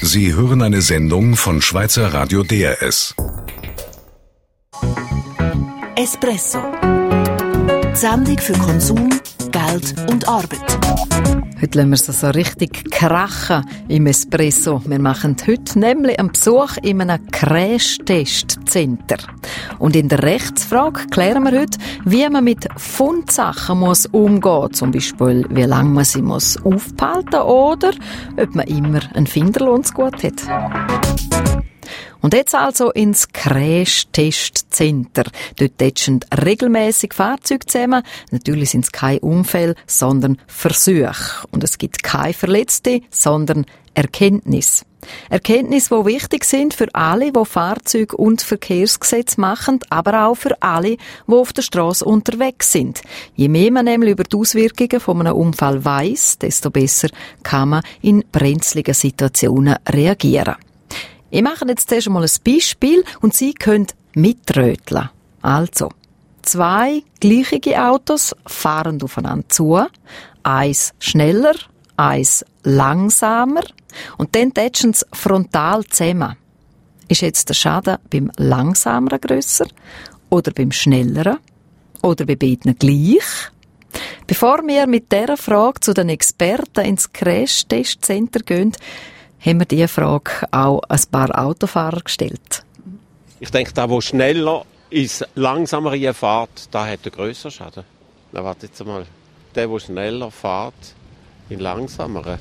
Sie hören eine Sendung von Schweizer Radio DRS. Espresso. Die Sendung für Konsum, Geld und Arbeit. Heute lassen wir es so richtig krachen im Espresso. Wir machen heute nämlich einen Besuch in einem Crash-Test-Center. Und in der Rechtsfrage klären wir heute, wie man mit Fundsachen umgehen muss. Zum Beispiel, wie lange man sie aufbehalten muss oder ob man immer einen Finderlohn zu gut hat. Und jetzt also ins Crash-Test-Center. Dort tätschen regelmässig Fahrzeuge zusammen. Natürlich sind es keine Unfälle, sondern Versuche. Und es gibt keine Verletzte, sondern Erkenntnisse. Erkenntnisse, die wichtig sind für alle, die Fahrzeug- und Verkehrsgesetze machen, aber auch für alle, die auf der Strasse unterwegs sind. Je mehr man nämlich über die Auswirkungen von einem Unfall weiss, desto besser kann man in brenzligen Situationen reagieren. Ich mache jetzt zuerst einmal ein Beispiel und Sie können mitröteln. Also, 2 gleiche Autos fahren aufeinander zu, eins schneller, eins langsamer und dann tätschen sie frontal zusammen. Ist jetzt der Schaden beim Langsameren grösser oder beim Schnelleren oder bei beiden gleich? Bevor wir mit dieser Frage zu den Experten ins Crash-Test-Center gehen, haben wir diese Frage auch ein paar Autofahrer gestellt. Ich denke, der schneller ins Langsamere fährt, der hat einen grösseren Schaden. Na, warte jetzt mal. Der schneller fährt, in Langsameren?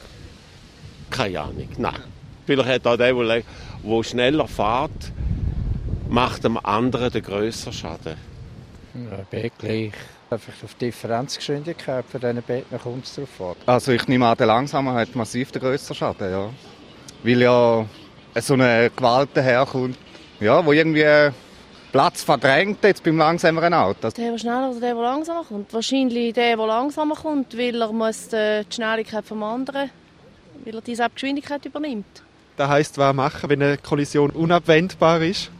Keine Ahnung, nein. Vielleicht hat auch der schneller fährt, macht dem anderen den grösseren Schaden. Ja, B gleich. Einfach auf die Differenzgeschwindigkeit für diesen Betten kommt es drauf an. Also ich nehme an, der Langsamer hat massiv den grösseren Schaden, ja. Weil ja so eine Gewalt herkommt, ja, wo irgendwie Platz verdrängt jetzt beim langsameren Auto. Der schneller oder der langsamer kommt? Wahrscheinlich der langsamer kommt, weil er muss die Schnelligkeit vom anderen, weil er diese Geschwindigkeit übernimmt. Das heisst, was machen, wenn eine Kollision unabwendbar ist?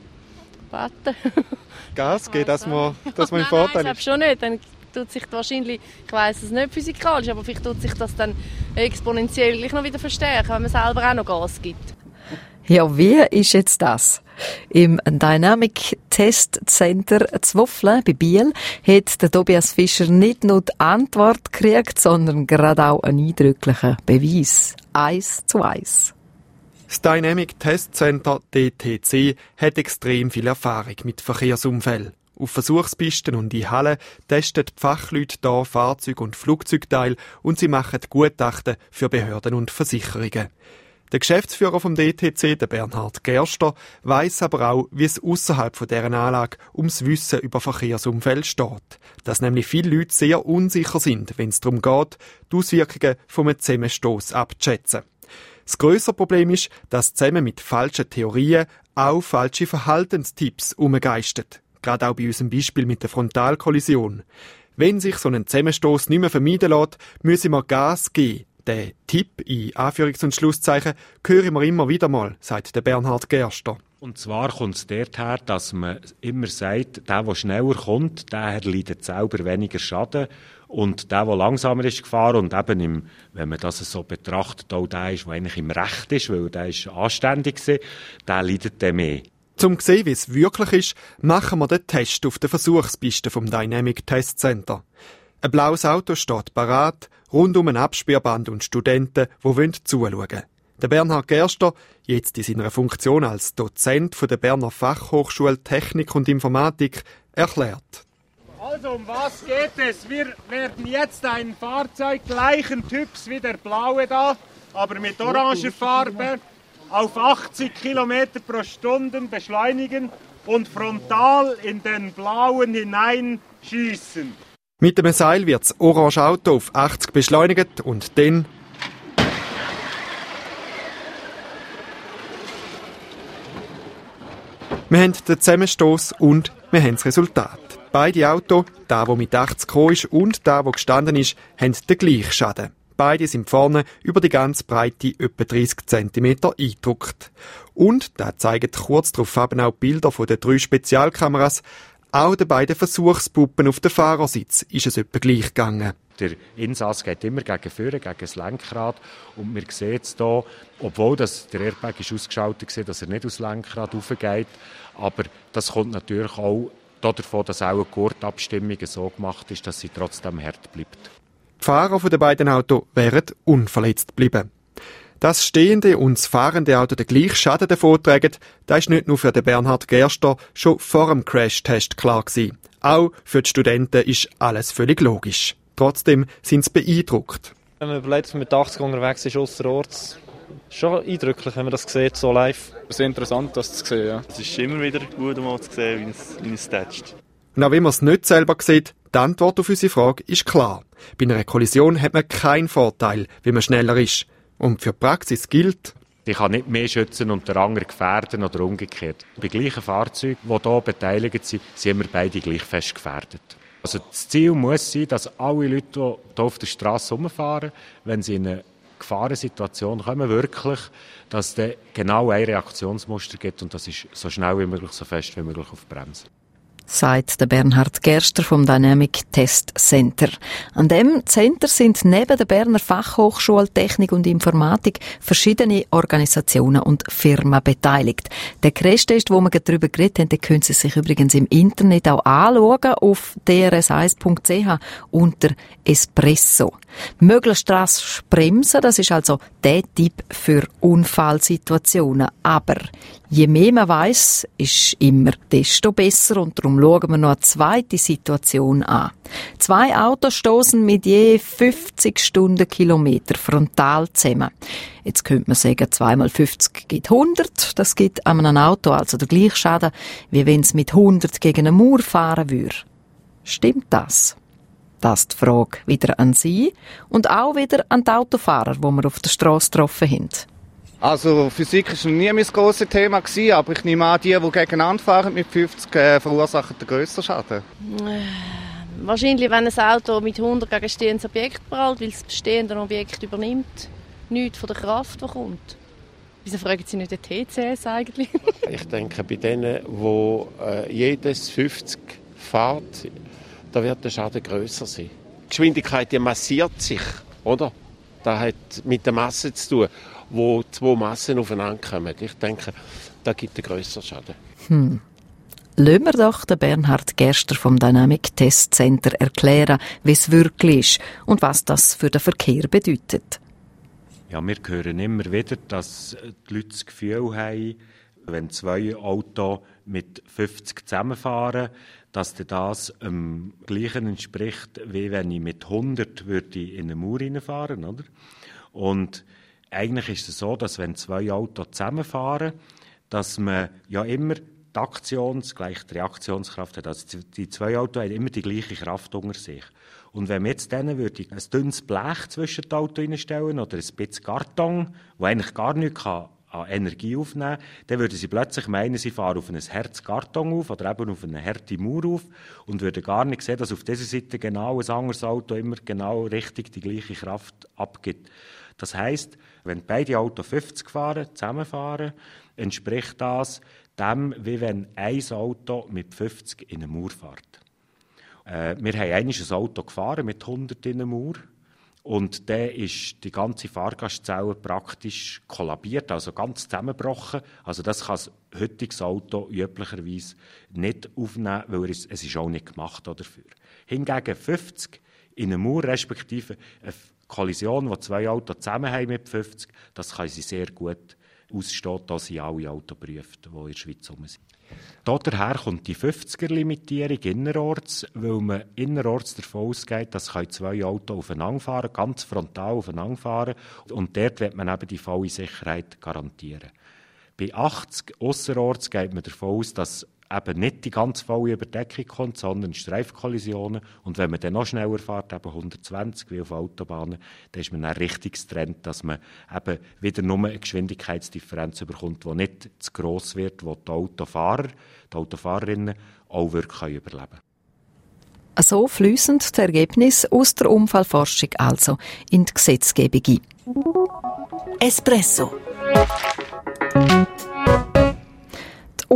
Warten. Gas geben, dass man im Vorteil ist? Nein, ich schon nicht. Dann tut sich wahrscheinlich, ich weiss es nicht physikalisch, aber vielleicht tut sich das dann exponentiell gleich noch wieder verstärken, wenn man selber auch noch Gas gibt. Ja, wie ist jetzt das? Im Dynamic Test Center Zwofle bei Biel hat der Tobias Fischer nicht nur die Antwort gekriegt, sondern gerade auch einen eindrücklichen Beweis. 1:1. Das Dynamic Test Center DTC hat extrem viel Erfahrung mit Verkehrsunfällen. Auf Versuchspisten und in Hallen testen die Fachleute hier Fahrzeug- und Flugzeugteile und sie machen Gutachten für Behörden und Versicherungen. Der Geschäftsführer vom DTC, der Bernhard Gerster, weiss aber auch, wie es außerhalb von deren Anlage ums Wissen über Verkehrsunfälle steht. Dass nämlich viele Leute sehr unsicher sind, wenn es darum geht, die Auswirkungen von einem Zusammenstoss abzuschätzen. Das grössere Problem ist, dass zusammen mit falschen Theorien auch falsche Verhaltenstipps umgeistern. Gerade auch bei unserem Beispiel mit der Frontalkollision. Wenn sich so ein Zusammenstoss nicht mehr vermeiden lässt, müssen wir Gas geben. Den Tipp, in Anführungs- und Schlusszeichen, hören wir immer wieder mal, sagt der Bernhard Gerster. Und zwar kommt es daher, dass man immer sagt, der schneller kommt, der leidet selber weniger Schaden. Und der langsamer ist gefahren und eben, wenn man das so betrachtet, auch der ist, der eigentlich im Recht ist, weil der ist anständig war, der leidet dann mehr. Um zu sehen, wie es wirklich ist, machen wir den Test auf der Versuchspiste vom Dynamic Test Center. Ein blaues Auto steht parat, rund um ein Absperrband und Studenten, die zuschauen wollen. Der Bernhard Gerster, jetzt in seiner Funktion als Dozent der Berner Fachhochschule Technik und Informatik, erklärt. Also, um was geht es? Wir werden jetzt ein Fahrzeug gleichen Typs wie der blaue da, aber mit oranger Farbe, auf 80 km pro Stunde beschleunigen und frontal in den blauen hineinschießen. Mit dem Seil wird das orange Auto auf 80 beschleunigt und dann wir haben den Zusammenstoss und wir haben das Resultat. Beide Autos, der mit 80 gekommen ist und der gestanden ist, haben den gleichen Schaden. Beide sind vorne über die ganze Breite etwa 30 cm eingedruckt. Und, da zeigen kurz darauf auch Bilder von den 3 Spezialkameras, auch den beiden Versuchspuppen auf dem Fahrersitz ist es etwa gleich gegangen. Der Insass geht immer gegen vorne, gegen das Lenkrad. Und wir sehen jetzt hier, obwohl der Airbag ist ausgeschaltet war, dass er nicht aufs Lenkrad raufgeht. Aber das kommt natürlich auch davon, dass auch eine Gurtabstimmung so gemacht ist, dass sie trotzdem hart bleibt. Die Fahrer der beiden Autos wären unverletzt geblieben. Dass das stehende und das fahrende Auto den gleichen Schaden davontragen, das ist nicht nur für den Bernhard Gerster schon vor dem Crash-Test klar gewesen. Auch für die Studenten ist alles völlig logisch. Trotzdem sind sie beeindruckt. Wenn man überlegt, dass man mit 80 unterwegs ist, ausserorts, schon eindrücklich, wenn man das sieht, so live. Es ist interessant, das zu sehen, ja. Es ist immer wieder gut, mal zu sehen, wie es tätscht. Und auch wenn man es nicht selber sieht, die Antwort auf unsere Frage ist klar. Bei einer Kollision hat man keinen Vorteil, wenn man schneller ist. Und für die Praxis gilt, ich kann nicht mehr schützen und den anderen gefährden oder umgekehrt. Bei gleichen Fahrzeugen, die hier beteiligt sind, sind wir beide gleich fest gefährdet. Also das Ziel muss sein, dass alle Leute, die hier auf der Straße rumfahren, wenn sie in eine Gefahrensituation kommen, wirklich, dass es dann genau ein Reaktionsmuster gibt und das ist so schnell wie möglich, so fest wie möglich auf die Bremse. Sagt der Bernhard Gerster vom Dynamic Test Center. An dem Center sind neben der Berner Fachhochschule Technik und Informatik verschiedene Organisationen und Firmen beteiligt. Der Crashtest, wo wir darüber geredet haben, den können Sie sich übrigens im Internet auch anschauen auf drs1.ch unter Espresso. Möglichst rasch bremsen, das ist also der Tipp für Unfallsituationen. Aber je mehr man weiss, ist immer desto besser und darum schauen wir noch eine zweite Situation an. 2 Autos stoßen mit je 50 Stundenkilometer frontal zusammen. Jetzt könnte man sagen, 2 mal 50 gibt 100. Das gibt an einem Auto also den gleichen Schaden, wie wenn es mit 100 gegen eine Mauer fahren würde. Stimmt das? Das ist die Frage wieder an Sie und auch wieder an die Autofahrer, die wir auf der Strasse getroffen haben. Also Physik war nie mein grosses Thema, aber ich nehme an, die gegeneinander fahren mit 50 verursachen den grösseren Schaden. Wahrscheinlich, wenn ein Auto mit 100 gegen ein stehendes Objekt prallt, weil das bestehende Objekt übernimmt, nichts von der Kraft, die kommt. Wieso fragen Sie nicht den TCS eigentlich? Ich denke, bei denen, wo jedes 50 fährt, da wird der Schaden grösser sein. Die Geschwindigkeit, die massiert sich, oder? Das hat mit der Masse zu tun, wo 2 Massen aufeinander kommen. Ich denke, da gibt es einen grösseren Schaden. Lassen wir doch den Bernhard Gerster vom Dynamic Test Center erklären, wie es wirklich ist und was das für den Verkehr bedeutet. Ja, wir hören immer wieder, dass die Leute das Gefühl haben, wenn 2 Autos mit 50 zusammenfahren, dass das dem Gleichen entspricht, wie wenn ich mit 100 würde in eine Mauer reinfahren, oder? Und eigentlich ist es so, dass wenn 2 Autos zusammenfahren, dass man ja immer die gleiche Reaktionskraft hat. Also die 2 Autos haben immer die gleiche Kraft unter sich. Und wenn man jetzt denen würde ein dünnes Blech zwischen die Autos reinstellen oder ein bisschen Karton, wo eigentlich gar nichts an Energie aufnehmen kann, dann würden sie plötzlich meinen, sie fahren auf ein hartes Karton auf oder eben auf eine harte Mauer auf und würden gar nicht sehen, dass auf dieser Seite genau ein anderes Auto immer genau richtig die gleiche Kraft abgibt. Das heisst, wenn beide Autos 50 fahren, zusammenfahren, entspricht das dem, wie wenn ein Auto mit 50 in eine Mauer fährt. Wir haben einmal ein Auto gefahren mit 100 in eine Mauer. Und dann ist die ganze Fahrgastzelle praktisch kollabiert, also ganz zusammengebrochen. Also das kann ein heutiges Auto üblicherweise nicht aufnehmen, weil es ist auch nicht gemacht dafür. Hingegen 50 in einer Mauer, respektive eine Kollision, wo 2 Autos zusammen haben mit 50, das kann sie sehr gut ausstehen, da sind alle Autos geprüft, die in der Schweiz rum sind. Daher kommt die 50er-Limitierung innerorts, weil man innerorts davon ausgeht, dass 2 Autos aufeinander fahren, ganz frontal aufeinander fahren. Und dort wird man eben die volle Sicherheit garantieren. Bei 80 ausserorts geht man davon aus, dass eben nicht die ganz volle Überdeckung kommt, sondern Streifkollisionen. Und wenn man dann noch schneller fährt, eben 120 wie auf Autobahnen, dann ist man dann richtig getrennt, dass man eben wieder nur eine Geschwindigkeitsdifferenz bekommt, die nicht zu gross wird, wo die Autofahrer, die Autofahrerinnen auch wirklich überleben können. So fliessen die Ergebnisse aus der Unfallforschung also in die Gesetzgebung ein. Espresso. Die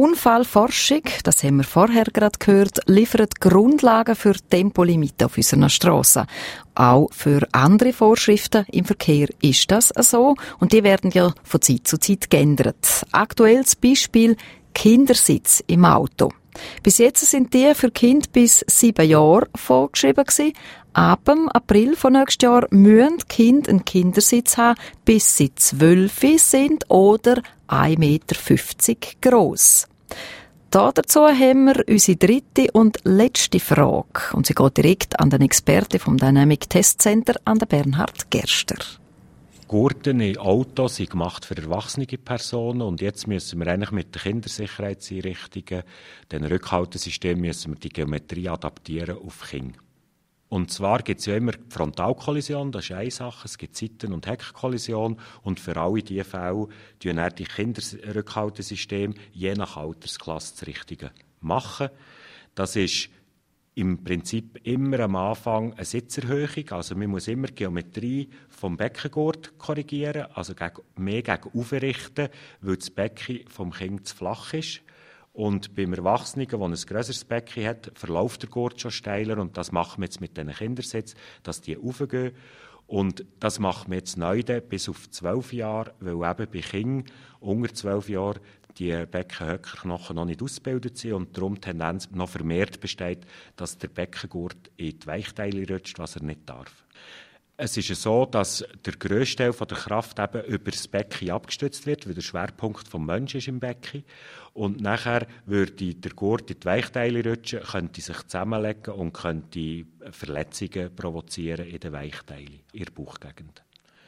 Unfallforschung, das haben wir vorher gerade gehört, liefert Grundlagen für Tempolimite auf unseren Strassen. Auch für andere Vorschriften im Verkehr ist das so und die werden ja von Zeit zu Zeit geändert. Aktuelles Beispiel Kindersitz im Auto. Bis jetzt sind die für Kinder bis 7 Jahre vorgeschrieben gewesen. Ab dem April von nächstes Jahr müssen die Kinder einen Kindersitz haben, bis sie 12 sind oder 1,50 Meter gross. Dazu haben wir unsere dritte und letzte Frage. Und sie geht direkt an den Experten vom Dynamic Test Center, an den Bernhard Gerster. Gurten in Autos sind gemacht für erwachsene Personen und jetzt müssen wir eigentlich mit den Kindersicherheitseinrichtungen, den Rückhaltesystemen, müssen wir die Geometrie adaptieren auf Kinder. Und zwar gibt es ja immer die Frontalkollision, das ist eine Sache, es gibt Seiten- und Heckkollision und für alle diese Fälle tun dann die Kinderrückhaltesysteme je nach Altersklasse das Richtige machen. Das ist im Prinzip immer am Anfang eine Sitzerhöhung, also man muss immer die Geometrie vom Beckengurt korrigieren, also mehr gegen aufrichten, weil das Becken vom Kind zu flach ist. Und beim Erwachsenen, der ein grösseres Becken hat, verläuft der Gurt schon steiler und das machen wir jetzt mit diesen Kindersitzen, dass die raufgehen. Und das machen wir jetzt neu bis auf 12 Jahre, weil eben bei Kindern unter 12 Jahren die Beckenhöckerknochen noch nicht ausgebildet sind und darum die Tendenz noch vermehrt besteht, dass der Beckengurt in die Weichteile rutscht, was er nicht darf. Es ist so, dass der grösste Teil von der Kraft eben über das Becken abgestützt wird, weil der Schwerpunkt des Menschen ist im Becken. Und nachher würde der Gurt in die Weichteile rutschen, könnte sich zusammenlegen und könnte Verletzungen provozieren in den Weichteilen, in der Bauchgegend.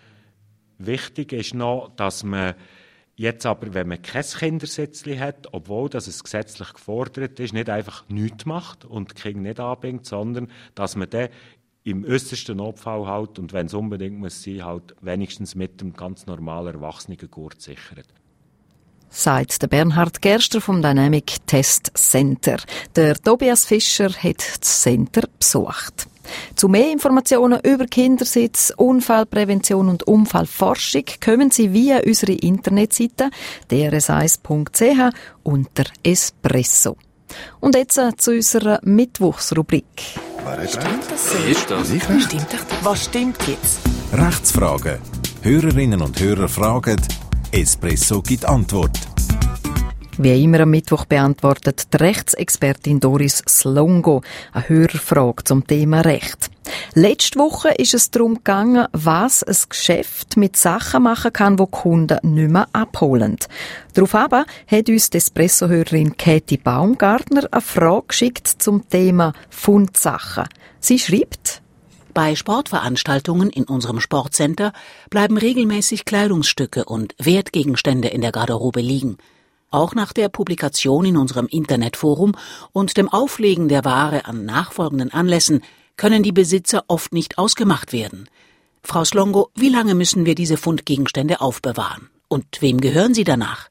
Wichtig ist noch, dass man jetzt aber, wenn man kein Kindersitzli hat, obwohl das es gesetzlich gefordert ist, nicht einfach nichts macht und die Kinder nicht anbringt, sondern dass man dann im äußersten Notfall halt, und wenn es unbedingt muss sein, halt wenigstens mit dem ganz normalen Erwachsenengurt sichert. Sagt der Bernhard Gerster vom Dynamic Test Center. Der Tobias Fischer hat das Center besucht. Zu mehr Informationen über Kindersitz, Unfallprävention und Unfallforschung kommen Sie via unsere Internetseite drs1.ch unter Espresso. Und jetzt zu unserer Mittwochsrubrik. Was stimmt jetzt? Rechtsfragen. Hörerinnen und Hörer fragen, Espresso gibt Antwort. Wie immer am Mittwoch beantwortet die Rechtsexpertin Doris Slongo eine Hörerfrage zum Thema Recht. Letzte Woche ist es darum gegangen, was ein Geschäft mit Sachen machen kann, die Kunden nicht mehr abholen. Daraufhin hat uns die Espresso-Hörerin Kathi Baumgartner eine Frage geschickt zum Thema Fundsachen. Sie schreibt: Bei Sportveranstaltungen in unserem Sportcenter bleiben regelmäßig Kleidungsstücke und Wertgegenstände in der Garderobe liegen. Auch nach der Publikation in unserem Internetforum und dem Auflegen der Ware an nachfolgenden Anlässen können die Besitzer oft nicht ausgemacht werden. Frau Slongo, wie lange müssen wir diese Fundgegenstände aufbewahren? Und wem gehören sie danach?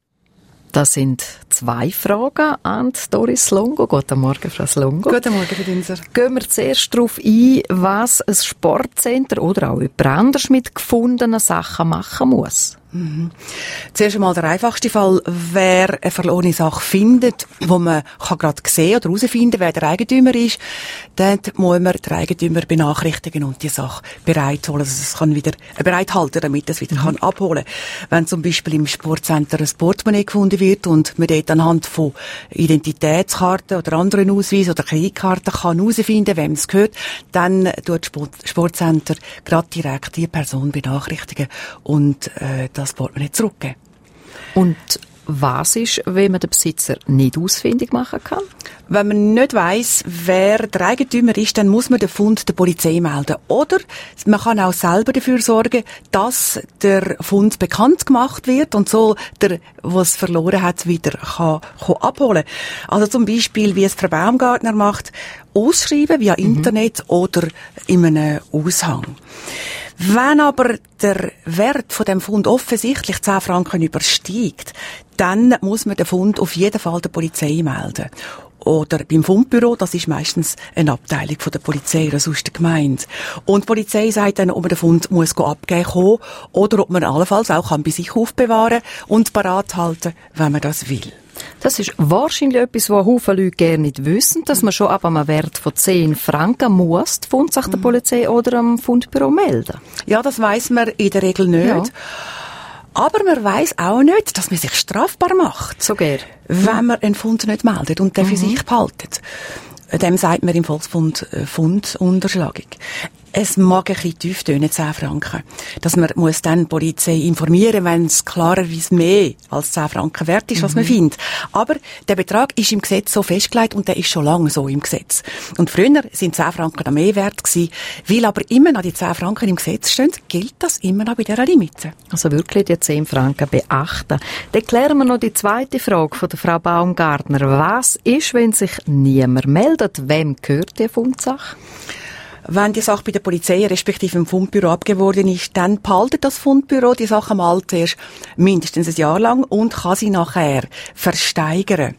Das sind 2 Fragen an Doris Slongo. Guten Morgen, Frau Slongo. Guten Morgen, Frau Dinser. Gehen wir zuerst darauf ein, was ein Sportcenter oder auch jemand anders mit gefundenen Sachen machen muss. Zuerst einmal der einfachste Fall, wer eine verlorene Sache findet, wo man gerade sehen oder herausfinden, wer der Eigentümer ist, dann muss man den Eigentümer benachrichtigen und die Sache bereitholen, also es kann wieder bereithalten, damit es wieder kann abholen. Wenn zum Beispiel im Sportcenter ein Portemonnaie gefunden wird und man dort anhand von Identitätskarten oder anderen Ausweisen oder Kreditkarten kann herausfinden, wem es gehört, dann tut das Sportcenter gerade direkt die Person benachrichtigen und das Portemonnaie zurückgeben. Und was ist, wenn man den Besitzer nicht ausfindig machen kann? Wenn man nicht weiss, wer der Eigentümer ist, dann muss man den Fund der Polizei melden. Oder man kann auch selber dafür sorgen, dass der Fund bekannt gemacht wird und so der, was verloren hat, wieder kann abholen. Also zum Beispiel, wie es Frau Baumgartner macht, ausschreiben via Internet oder in einem Aushang. Wenn aber der Wert von dem Fund offensichtlich 10 Franken übersteigt, dann muss man den Fund auf jeden Fall der Polizei melden. Oder beim Fundbüro, das ist meistens eine Abteilung von der Polizei oder sonst der Gemeinde. Und die Polizei sagt dann, ob man den Fund muss abgeben kann oder ob man allenfalls auch bei sich aufbewahren und parat halten, wenn man das will. Das ist wahrscheinlich etwas, was Haufen Leute gerne nicht wissen, dass man schon ab einem Wert von 10 Franken muss die Fundsache der Polizei oder am Fundbüro melden. Ja, das weiss man in der Regel nicht. Ja. Aber man weiss auch nicht, dass man sich strafbar macht. So geht. Wenn man einen Fund nicht meldet und den für sich behaltet. Dem sagt man im Volksmund Fundunterschlagung. Es mag ein bisschen tief tönen, 10 Franken. Dass man muss dann die Polizei informieren, wenn es klarerweise mehr als 10 Franken wert ist, was man findet. Aber der Betrag ist im Gesetz so festgelegt und der ist schon lange so im Gesetz. Und früher sind 10 Franken noch mehr wert gewesen. Weil aber immer noch die 10 Franken im Gesetz stehen, gilt das immer noch bei dieser Limite. Also wirklich die 10 Franken beachten. Dann klären wir noch die zweite Frage von der Frau Baumgartner. Was ist, wenn sich niemand meldet? Wem gehört die Fundsache? Wenn die Sache bei der Polizei respektive im Fundbüro abgeworden ist, dann behaltet das Fundbüro die Sache mal zuerst mindestens ein Jahr lang und kann sie nachher versteigern.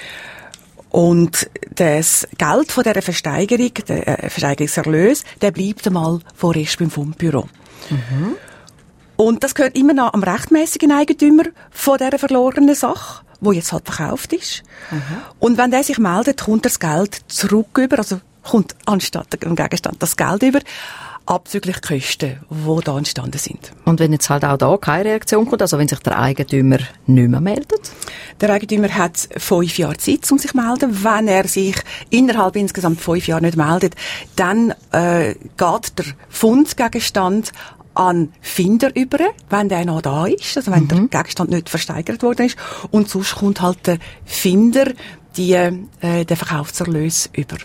Und das Geld von dieser Versteigerung, der Versteigerungserlös, der bleibt einmal vorerst beim Fundbüro. Mhm. Und das gehört immer noch am rechtmäßigen Eigentümer von dieser verlorenen Sache, wo jetzt halt verkauft ist. Mhm. Und wenn der sich meldet, kommt das Geld zurück über, also kommt anstatt dem Gegenstand das Geld über, abzüglich Kosten, die da entstanden sind. Und wenn jetzt halt auch da keine Reaktion kommt, also wenn sich der Eigentümer nicht mehr meldet? Der Eigentümer hat 5 Jahre Zeit, um sich zu melden. Wenn er sich innerhalb insgesamt 5 Jahre nicht meldet, dann geht der Fundgegenstand an Finder über, wenn der noch da ist, also wenn der Gegenstand nicht versteigert worden ist. Und sonst kommt halt der Finder den Verkaufserlös über.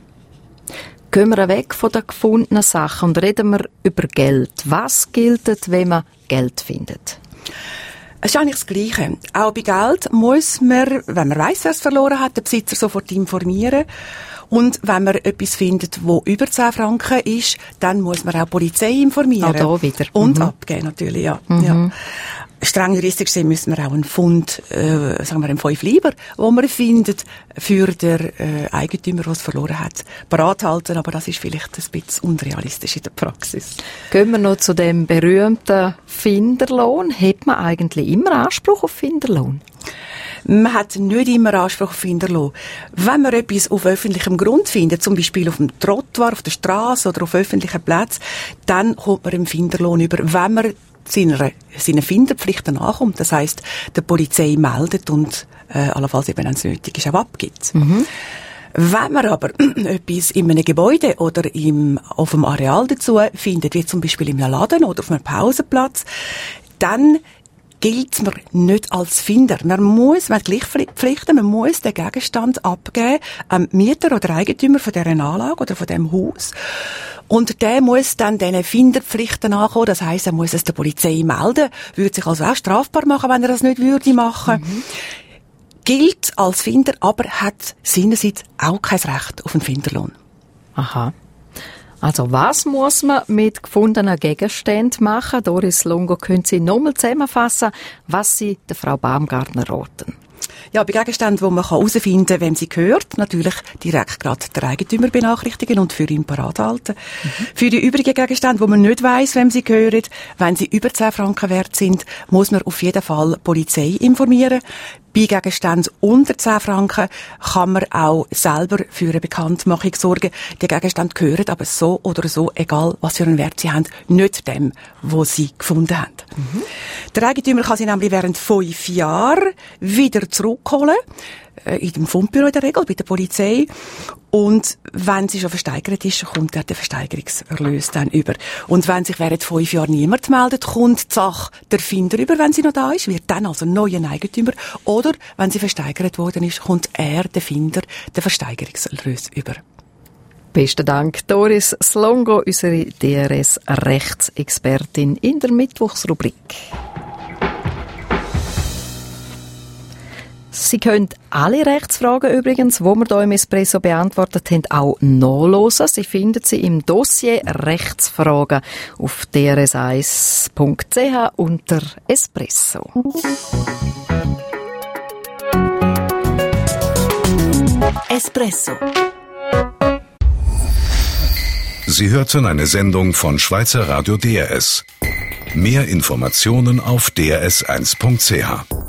Gehen wir weg von der gefundenen Sache und reden wir über Geld. Was gilt, wenn man Geld findet? Es ist eigentlich das Gleiche. Auch bei Geld muss man, wenn man weiss, wer es verloren hat, den Besitzer sofort informieren. Und wenn man etwas findet, wo über 10 Franken ist, dann muss man auch die Polizei informieren. Auch da wieder. Und abgeben natürlich, ja. Ja. Streng juristisch gesehen müssen wir auch einen Fund, sagen wir, einen 5 Lieber, wo man findet, für den Eigentümer, der es verloren hat, parat halten. Aber das ist vielleicht ein bisschen unrealistisch in der Praxis. Gehen wir noch zu dem berühmten Finderlohn. Hat man eigentlich immer Anspruch auf Finderlohn? Man hat nicht immer Anspruch auf Finderlohn. Wenn man etwas auf öffentlichem Grund findet, zum Beispiel auf dem Trottoir, auf der Straße oder auf öffentlichen Plätzen, dann kommt man einen Finderlohn über, wenn man seinen Finderpflichten nachkommt. Das heisst, der Polizei meldet und allenfalls eben, wenn es nötig ist, auch abgibt. Mhm. Wenn man aber etwas in einem Gebäude oder auf dem Areal dazu findet, wie zum Beispiel in einem Laden oder auf einem Pausenplatz, dann gilt man nicht als Finder. Man hat gleich Pflichten, man muss den Gegenstand abgeben am Mieter oder Eigentümer von dieser Anlage oder von diesem Haus. Und der muss dann diesen Finderpflichten nachkommen. Das heisst, er muss es der Polizei melden, würde sich also auch strafbar machen, wenn er das nicht würde machen. Mhm. Gilt als Finder, aber hat seinerseits auch kein Recht auf einen Finderlohn. Aha. Also was muss man mit gefundenen Gegenständen machen? Doris Longo, können Sie nochmal zusammenfassen, was Sie der Frau Baumgartner raten? Ja, bei Gegenständen, wo man herausfinden kann, wem sie gehört, natürlich direkt gerade der Eigentümer benachrichtigen und für ihn parat halten. Mhm. Für die übrigen Gegenstände, wo man nicht weiss, wem sie gehören, wenn sie über 10 Franken wert sind, muss man auf jeden Fall die Polizei informieren. Bei Gegenständen unter 10 Franken kann man auch selber für eine Bekanntmachung sorgen. Die Gegenstände gehören aber so oder so, egal was für einen Wert sie haben, nicht dem, wo sie gefunden haben. Mhm. Der Eigentümer kann sie nämlich während 5 Jahren wieder zurückholen. In dem Fundbüro in der Regel, bei der Polizei. Und wenn sie schon versteigert ist, kommt der Versteigerungserlös dann über. Und wenn sich während 5 Jahren niemand meldet, kommt die Sache der Finder über, wenn sie noch da ist, wird dann also neuer Eigentümer. Oder, wenn sie versteigert worden ist, kommt er, der Finder, den Versteigerungserlös über. Besten Dank, Doris Longo, unsere DRS-Rechtsexpertin in der Mittwochsrubrik. Sie können alle Rechtsfragen übrigens, die wir hier im Espresso beantwortet haben, auch nachlesen. Sie finden sie im Dossier Rechtsfragen auf drs1.ch unter Espresso. Espresso. Sie hörten eine Sendung von Schweizer Radio DRS. Mehr Informationen auf drs1.ch.